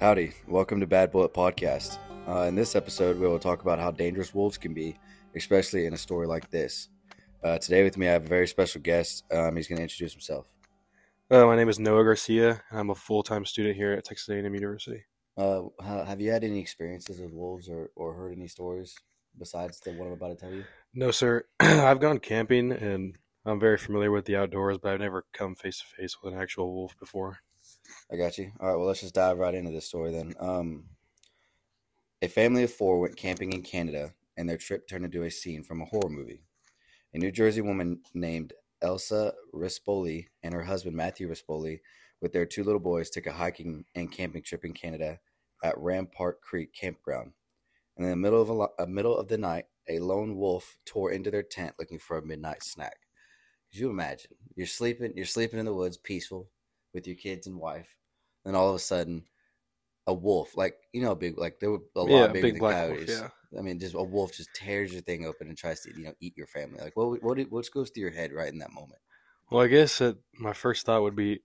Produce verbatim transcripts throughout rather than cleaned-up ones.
Howdy, welcome to Bad Bullet Podcast. Uh, in this episode, we will talk about how dangerous wolves can be, especially in a story like this. Uh, today with me, I have a very special guest. Um, he's going to introduce himself. Uh, my name is Noah Garcia, and I'm a full-time student here at Texas A and M University. Uh, ha- have you had any experiences with wolves or, or heard any stories besides the one I'm about to tell you? No, sir. I've gone camping, and I'm very familiar with the outdoors, but I've never come face-to-face with an actual wolf before. I got you. All right, well, let's just dive right into this story then. Um, a family of four went camping in Canada, and their trip turned into a scene from a horror movie. A New Jersey woman named Elsa Rispoli and her husband Matthew Rispoli, with their two little boys, took a hiking and camping trip in Canada at Rampart Creek Campground. And in the middle of a, lo- a middle of the night, a lone wolf tore into their tent looking for a midnight snack. Could you imagine? You're sleeping, you're sleeping in the woods, peaceful, with your kids and wife, and all of a sudden, a wolf, like you know, big, like they were a lot Yeah, bigger big than black wolf, coyotes. yeah. I mean, just a wolf just tears your thing open and tries to, you know, eat your family. Like, what, what, what goes through your head right in that moment? Well, I guess that my first thought would be,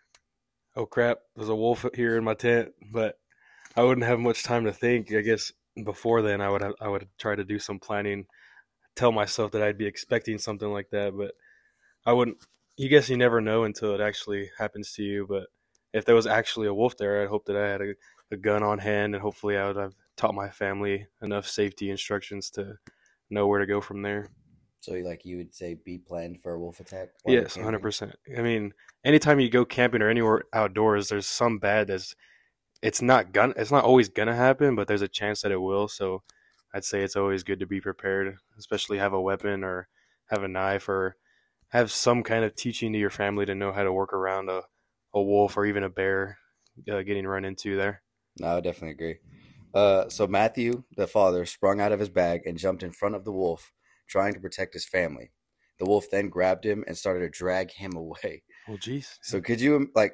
oh crap, there's a wolf here in my tent, but I wouldn't have much time to think. I guess before then, I would have, I would try to do some planning, tell myself that I'd be expecting something like that, but I wouldn't. You guess you never know until it actually happens to you. But if there was actually a wolf there, I'd hope that I had a, a gun on hand, and hopefully I would have taught my family enough safety instructions to know where to go from there. So, like, you would say, be planned for a wolf attack? while you're Yes, one camping? hundred percent. I mean, anytime you go camping or anywhere outdoors, there's some bad that's it's not gonna it's not always gonna happen, but there's a chance that it will. So I'd say it's always good to be prepared, especially have a weapon or have a knife or have some kind of teaching to your family to know how to work around a, a wolf or even a bear uh, getting run into there. No, I definitely agree. Uh, so Matthew, the father, sprung out of his bag and jumped in front of the wolf, trying to protect his family. The wolf then grabbed him and started to drag him away. Oh, jeez. So could you, like,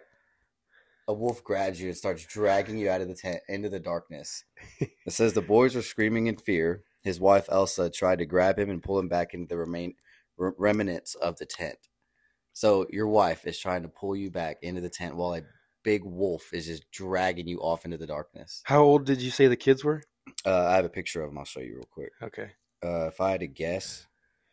a wolf grabs you and starts dragging you out of the tent into the darkness. It says the boys were screaming in fear. His wife, Elsa, tried to grab him and pull him back into the remain re- remnants of the tent. So your wife is trying to pull you back into the tent while a big wolf is just dragging you off into the darkness. How old did you say the kids were? Uh, I have a picture of them. I'll show you real quick. Okay. Uh, if I had to guess,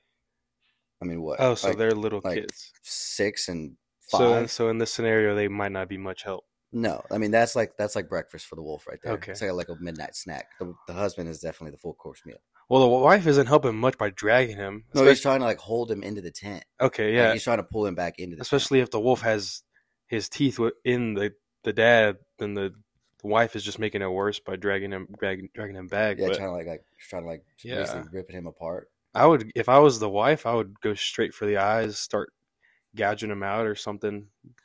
I mean, what? Oh, so like, they're little like kids. six and So, five? so in this scenario, they might not be much help. No, I mean that's like that's like breakfast for the wolf right there. Okay. It's like a, like a midnight snack. The, the husband is definitely the full course meal. Well, the wife isn't helping much by dragging him. No, he's especially- trying to like hold him into the tent. okay, Like, yeah. he's trying to pull him back into the tent. Especially if the wolf has his teeth wi- in the, the dad, then the, the wife is just making it worse by dragging him dragging, dragging him back. Yeah, But trying to like like trying to like Yeah. basically ripping him apart. I would, if I was the wife, I would go straight for the eyes, start gouging him out or something.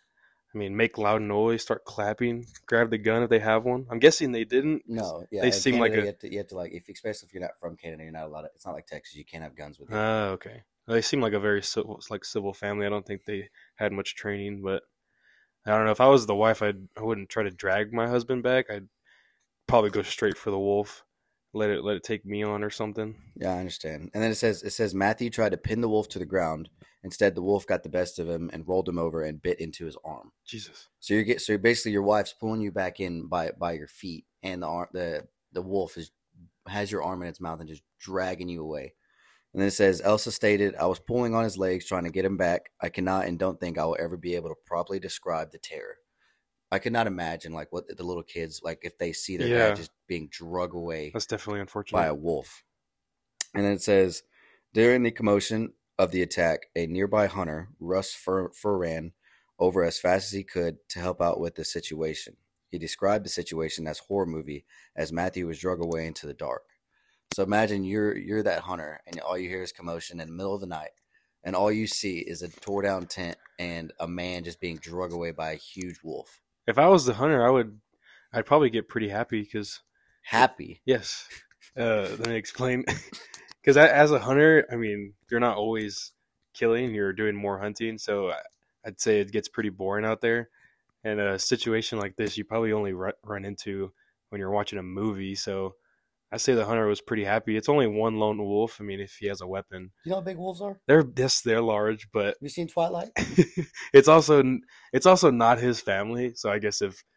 I mean, make loud noise, start clapping, grab the gun if they have one. I'm guessing they didn't. No, yeah, They in seem Canada, like a- you have to you have to like if especially if you're not from Canada, you're not allowed. To, it's not like Texas. You can't have guns with you. Oh, okay. They seem like a very civil, like civil family. I don't think they had much training, but I don't know. If I was the wife, I'd I wouldn't try to drag my husband back. I'd probably go straight for the wolf, let it let it take me on or something. Yeah, I understand. And then it says it says Matthew tried to pin the wolf to the ground. Instead, the wolf got the best of him and rolled him over and bit into his arm. Jesus. So you get so basically your wife's pulling you back in by by your feet, and the arm the the wolf is has your arm in its mouth and just dragging you away. And then it says Elsa stated, "I was pulling on his legs trying to get him back. I cannot and don't think I will ever be able to properly describe the terror. I could not imagine like what the little kids like if they see their Yeah. dad just being drug away That's definitely by unfortunate. a wolf." And then it says, during the commotion of the attack, a nearby hunter, Russ Fur- Furran, over as fast as he could to help out with the situation. He described the situation as horror movie as Matthew was dragged away into the dark. So imagine you're you're that hunter and all you hear is commotion in the middle of the night, and all you see is a tore down tent and a man just being dragged away by a huge wolf. If I was the hunter, I would, I'd probably get pretty happy because Happy. yes. Uh, let me explain. Because as a hunter, I mean, you're not always killing; you're doing more hunting. So I- I'd say it gets pretty boring out there. And a situation like this, you probably only run, run into when you're watching a movie. So I say the hunter was pretty happy. It's only one lone wolf. I mean, if he has a weapon, You know how big wolves are? they're yes, they're large, but Have you seen Twilight? it's also it's also not his family. So I guess if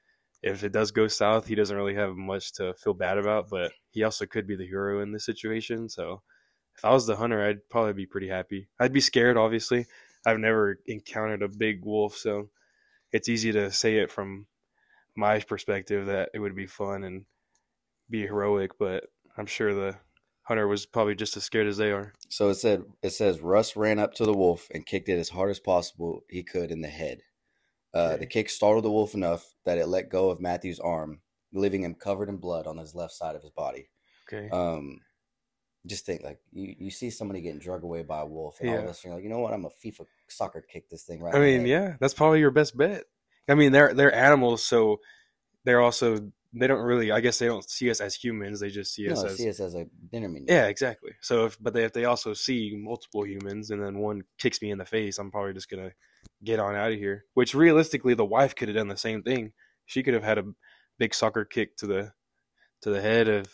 if it does go south, he doesn't really have much to feel bad about, but he also could be the hero in this situation. So if I was the hunter, I'd probably be pretty happy. I'd be scared, obviously. I've never encountered a big wolf, so it's easy to say it from my perspective that it would be fun and be heroic, but I'm sure the hunter was probably just as scared as they are. So it said it says Russ ran up to the wolf and kicked it as hard as possible he could in the head. Uh, Okay. The kick startled the wolf enough that it let go of Matthew's arm, leaving him covered in blood on his left side of his body. Okay. Um, just think, like, you, you see somebody getting drug away by a wolf, and all of Yeah. a sudden you're like, you know what, I'm a FIFA soccer kick this thing right I in the mean, head. yeah, that's probably your best bet. I mean, they're they're animals, so they're also they don't really. I guess they don't see us as humans. They just see No, us I as see us as a dinner menu. yeah, exactly. So if but they if they also see multiple humans and then one kicks me in the face, I'm probably just gonna get on out of here. Which realistically, the wife could have done the same thing. She could have had a big soccer kick to the to the head of.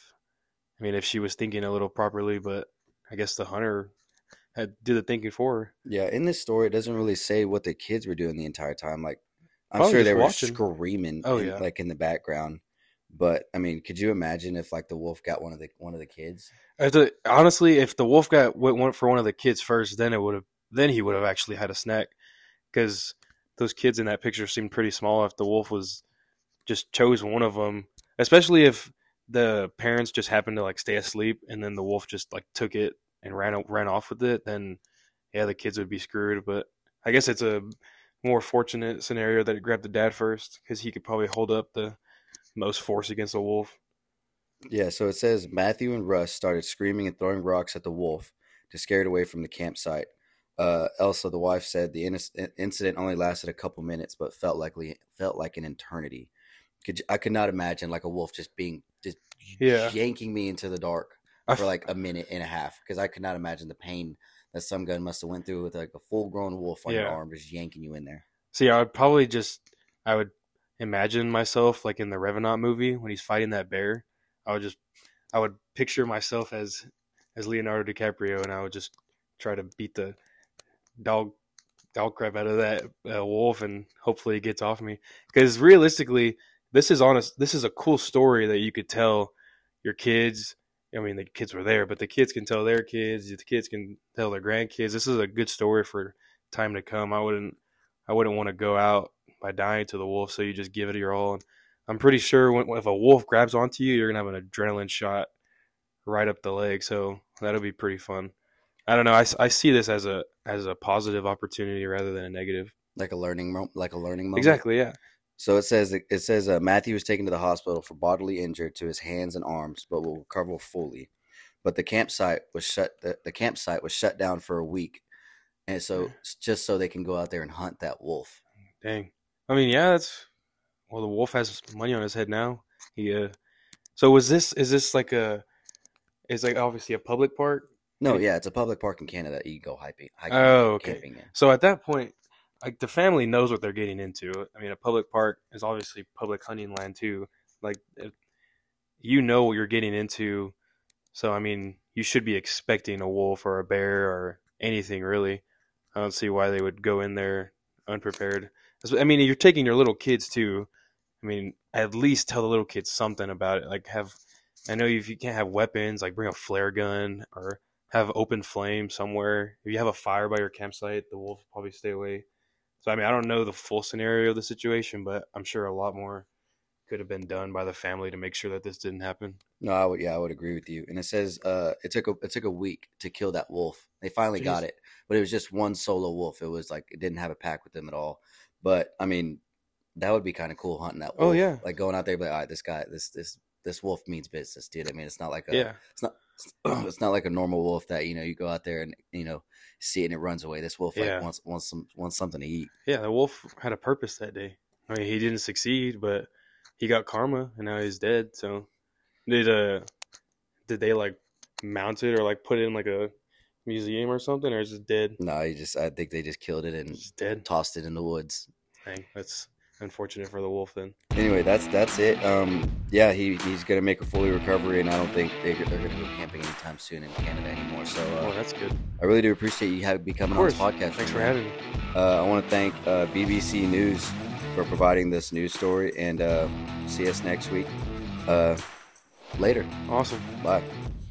I mean, if she was thinking a little properly, but I guess the hunter had did the thinking for her. Yeah, in this story, it doesn't really say what the kids were doing the entire time. Like, I'm Probably sure just they were watching. screaming, Oh, in, yeah. like in the background. But I mean, could you imagine if like the wolf got one of the one of the kids? If the, honestly, if the wolf got went went for one of the kids first, then it would have then he would have actually had a snack, because those kids in that picture seemed pretty small. If the wolf was just chose one of them, especially if the parents just happened to like stay asleep and then the wolf just like took it and ran ran off with it, then yeah, the kids would be screwed. But I guess it's a more fortunate scenario that it grabbed the dad first, because he could probably hold up the most force against a wolf. Yeah, so it says Matthew and Russ started screaming and throwing rocks at the wolf to scare it away from the campsite. Uh, Elsa, the wife, said the in- incident only lasted a couple minutes, but felt likely felt like an eternity. Could you, I could not imagine like a wolf just being just Yeah. yanking me into the dark I for f- like a minute and a half, because I could not imagine the pain that some gun must have went through with like a full grown wolf on your Yeah. arm just yanking you in there. See, I would probably just, I would imagine myself like in the Revenant movie when he's fighting that bear. I would just, I would picture myself as, as Leonardo DiCaprio, and I would just try to beat the dog, dog crap out of that uh, wolf, and hopefully it gets off me. Because realistically, this is honest. This is a cool story that you could tell your kids. I mean, the kids were there, but the kids can tell their kids. The kids can tell their grandkids. This is a good story for time to come. I wouldn't, I wouldn't want to go out by dying to the wolf. So you just give it your all. And I'm pretty sure when, if a wolf grabs onto you, you're gonna have an adrenaline shot right up the leg. So that'll be pretty fun. I don't know. I, I see this as a as a positive opportunity rather than a negative. Like a learning, mo- like a learning moment. Exactly. Yeah. So it says it says uh, Matthew was taken to the hospital for bodily injury to his hands and arms, but will recover fully. But the campsite was shut. The, the campsite was shut down for a week, and so Yeah. just so they can go out there and hunt that wolf. Dang. I mean, yeah. That's well. The wolf has money on his head now. He. Uh, so was this? Is this like a? Is like obviously a public park? No, Did he- yeah, it's a public park in Canada. You can go hiking. hiking Oh, okay. Camping in. So at that point, like the family knows what they're getting into. I mean, a public park is obviously public hunting land too. Like, if you know what you're getting into. So I mean, you should be expecting a wolf or a bear or anything really. I don't see why they would go in there unprepared. I mean, you're taking your little kids too. I mean, at least tell the little kids something about it. Like have, I know if you can't have weapons, like bring a flare gun or have open flame somewhere. If you have a fire by your campsite, the wolf will probably stay away. So, I mean, I don't know the full scenario of the situation, but I'm sure a lot more could have been done by the family to make sure that this didn't happen. No, I would. Yeah, I would agree with you. And it says uh, it took a it took a week to kill that wolf. They finally Jeez. got it, but it was just one solo wolf. It was like it didn't have a pack with them at all. But I mean, that would be kind of cool hunting that wolf. Oh, yeah. Like going out there, and be like, all right, this guy, this this this wolf means business, dude. I mean, it's not like a Yeah. it's not it's not like a normal wolf that you know you go out there and you know see it and it runs away. This wolf Yeah. like wants wants some wants something to eat. Yeah, the wolf had a purpose that day. I mean, he didn't succeed, but he got karma, and now he's dead. So, did uh, did they like mount it or like put it in like a museum or something, or is it dead? No, he just I think they just killed it and It's just dead. tossed it in the woods. Dang, that's unfortunate for the wolf then. Anyway, that's that's it. Um, yeah, he, he's gonna make a fully recovery, and I don't think they, they're gonna go camping anytime soon in Canada anymore. So Oh, uh, that's good. I really do appreciate you having me coming Of course. on this podcast. Thanks for man. having me. Uh, I want to thank uh, B B C News for providing this news story, and uh, see us next week. Uh, later. Awesome. Bye.